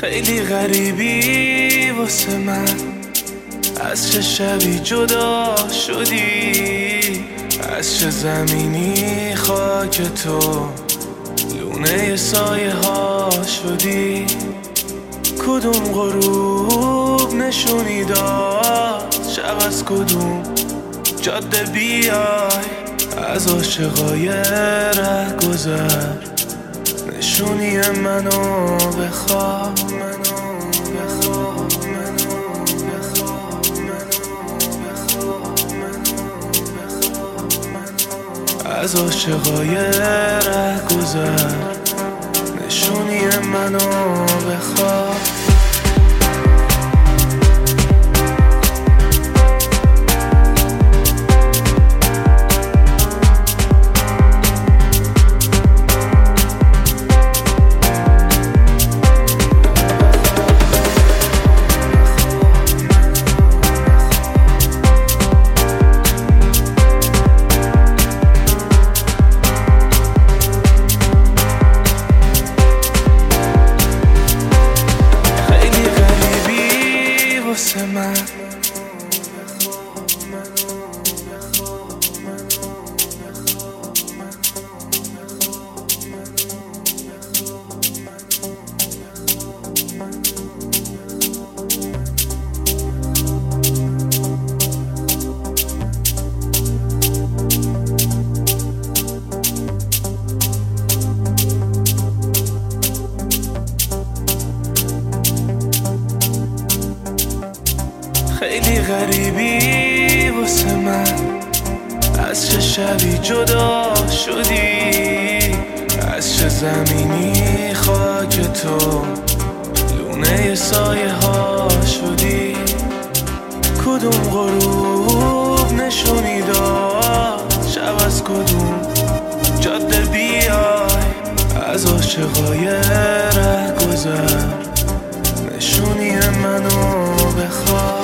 خیلی غریبی واسه من، از چه شبی جدا شدی، از چه زمینی خاک تو لونه سایه ها شدی. کدوم غروب نشونی داد شب، از کدوم جاده بیای، از عاشقای ره گذر نشونی منو بخواه. از عاشقای ره گذر نشونی منو بخواه. من خیلی غریبی واسه من، از چه شبی جدا شدی، از چه زمینی خاک تو لونه سایه ها شدی. کدوم غروب نشونی داد شب، از کدوم جاده بیای، از عاشقای ره گذر نشونی منو بخواه.